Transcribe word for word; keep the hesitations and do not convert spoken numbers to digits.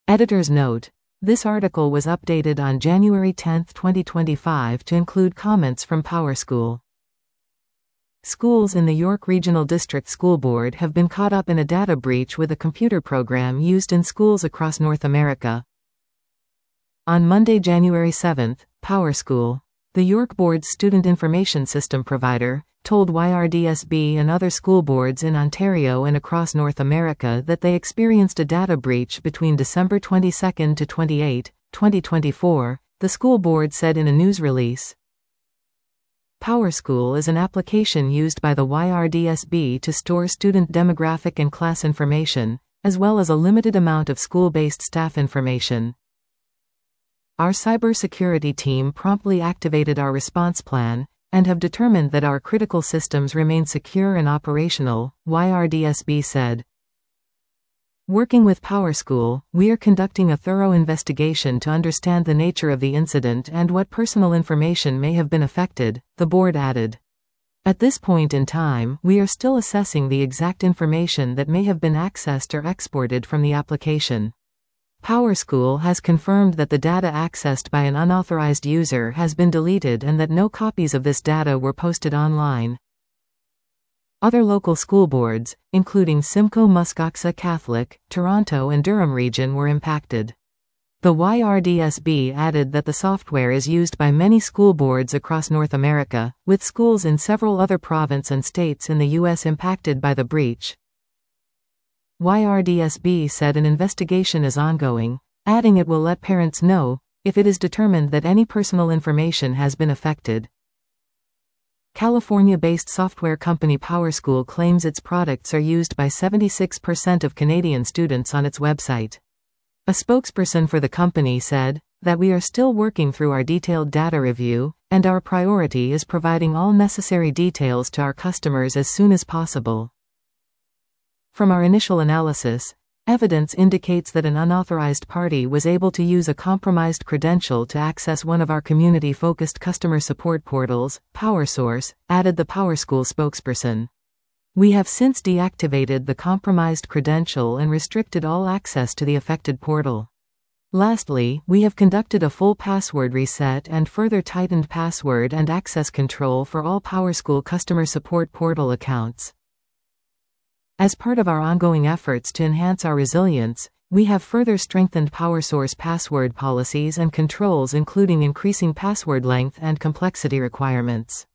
Editor's note: this article was updated on January tenth, twenty twenty-five to include comments from PowerSchool. Schools in the York Regional District School Board have been caught up in a data breach with a computer program used in schools across North America. On Monday, January seventh, PowerSchool, the York Board's student information system provider, told Y R D S B and other school boards in Ontario and across North America that they experienced a data breach between December twenty-second to twenty-eighth, twenty twenty-four, the school board said in a news release. PowerSchool is an application used by the Y R D S B to store student demographic and class information, as well as a limited amount of school-based staff information. Our cybersecurity team promptly activated our response plan, and have determined that our critical systems remain secure and operational, Y R D S B said. Working with PowerSchool, we are conducting a thorough investigation to understand the nature of the incident and what personal information may have been affected, the board added. At this point in time, we are still assessing the exact information that may have been accessed or exported from the application. PowerSchool has confirmed that the data accessed by an unauthorized user has been deleted and that no copies of this data were posted online. Other local school boards, including Simcoe Muskoka Catholic, Toronto and Durham Region, were impacted. The Y R D S B added that the software is used by many school boards across North America, with schools in several other provinces and states in the U S impacted by the breach. Y R D S B said an investigation is ongoing, adding it will let parents know if it is determined that any personal information has been affected. California-based software company PowerSchool claims its products are used by seventy-six percent of Canadian students on its website. A spokesperson for the company said that we are still working through our detailed data review, and our priority is providing all necessary details to our customers as soon as possible. From our initial analysis, evidence indicates that an unauthorized party was able to use a compromised credential to access one of our community-focused customer support portals, PowerSource, added the PowerSchool spokesperson. We have since deactivated the compromised credential and restricted all access to the affected portal. Lastly, we have conducted a full password reset and further tightened password and access control for all PowerSchool customer support portal accounts. As part of our ongoing efforts to enhance our resilience, we have further strengthened PowerSource password policies and controls, including increasing password length and complexity requirements.